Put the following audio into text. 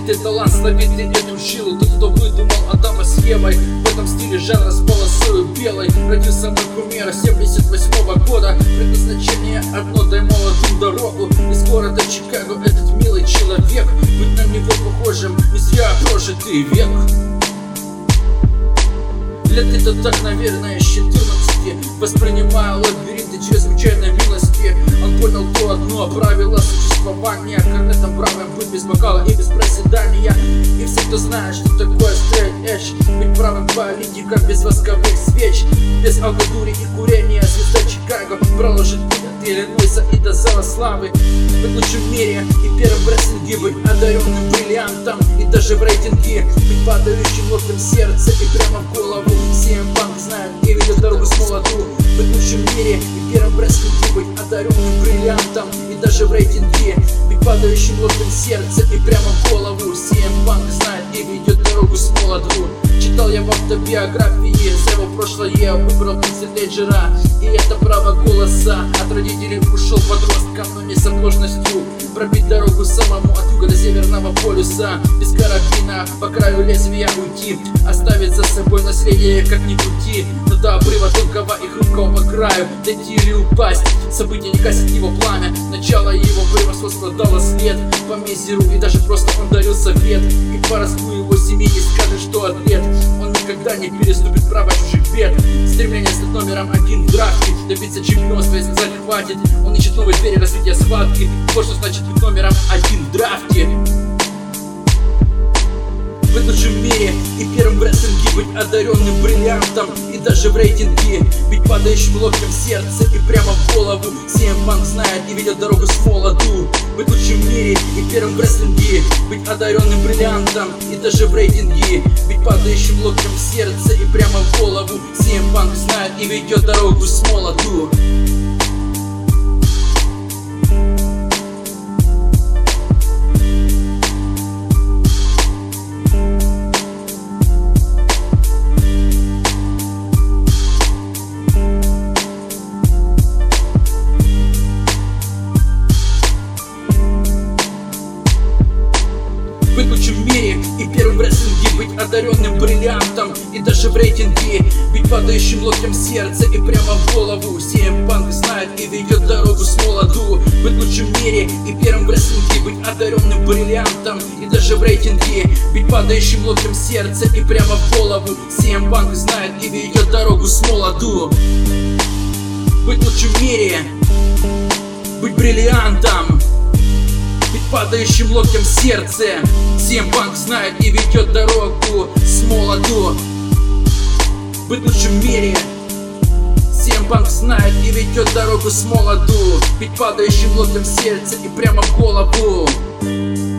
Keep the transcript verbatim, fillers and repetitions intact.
ты талант, слови ты эту жилу. Тот, кто выдумал Адама с Евой в этом стиле жанра с полосою белой. Родился мой кумир семьдесят восьмого года. Предназначение одно: дай молодым дорогу. Из города Чикаго этот милый человек. Быть на него похожим не зря прожитый век. Лет это так, наверное, с четырнадцати. Воспринимая лабиринты чрезвычайной милости. Он понял то одно правило существования: корнетом правым быть без бокала и без проседания. И все, кто знает, что такое straight edge, быть правым политиком без восковых свеч, без алкогури и курения. Звезда Чикаго проложит путь от Иллинойса и до зала славы. Быть лучшим в мире и первым в рестлинге, быть одаренным бриллиантом и даже в рейтинге, быть падающим локтем сердца и прямо в голову. си эм Punk знает и ведет дорогу с молоду. Быть лучшим в мире и первым в рестлинге, быть одаренным бриллиантом и даже в рейтинге, быть падающим локтем сердца и прямо в голову. си эм Punk знает и ведет дорогу с молоду. Читал я в автобиографии за его прошлое, выбрал Тинейджера, и это право голоса. От родителей ушел подростком, но не с оплошностью пробить дорогу самому от юга до северного полюса. Без карабина по краю лезвия уйти, оставить за собой наследие как ни крути. Но до обрыва тонкого и хрупкого по краю дойти или упасть, события не гасит его пламя. Начало его превосходства дало след по мизеру, и даже просто он дарил совет. И по родству его семьи не скажет, что атлет. Он никогда не переступит право чужих бед. Стремление стать номером один в драфте, добиться чемпионства и сказать хватит. Он ищет новые двери развития схватки. Вот что значит быть номером один в драфте. Быть лучшим в мире и первым в рестлинге, быть одаренным бриллиантом и даже в рейтинге, быть падающим локтем в сердце и прямо в голову. си эм Punk знает и ведет дорогу с молоду. Быть лучшим в мире и первым в рестлинге, быть одаренным бриллиантом и даже в рейтинге, быть падающим локтем в сердце и прямо в голову. си эм Punk знает и ведет дорогу с молоду. Быть лучшим в мире и первым в рестлинге, быть одаренным бриллиантом и даже в рейтинге, быть падающим локтем в сердце и прямо в голову. си эм Punk знает и ведет дорогу с молоду. Быть лучшим в мире и первым в рестлинге, быть одаренным бриллиантом и даже в рейтинге, быть падающим локтем в сердце и прямо в голову. си эм Punk знает и ведет дорогу с молоду. Быть лучшим в мире, быть бриллиантом, быть падающим локтем в сердце. си эм Punk знает и ведет дорогу с молоду. Быть лучшим в мире. си эм Punk знает и ведет дорогу с молоду. Быть падающим локтем в сердце и прямо в голову.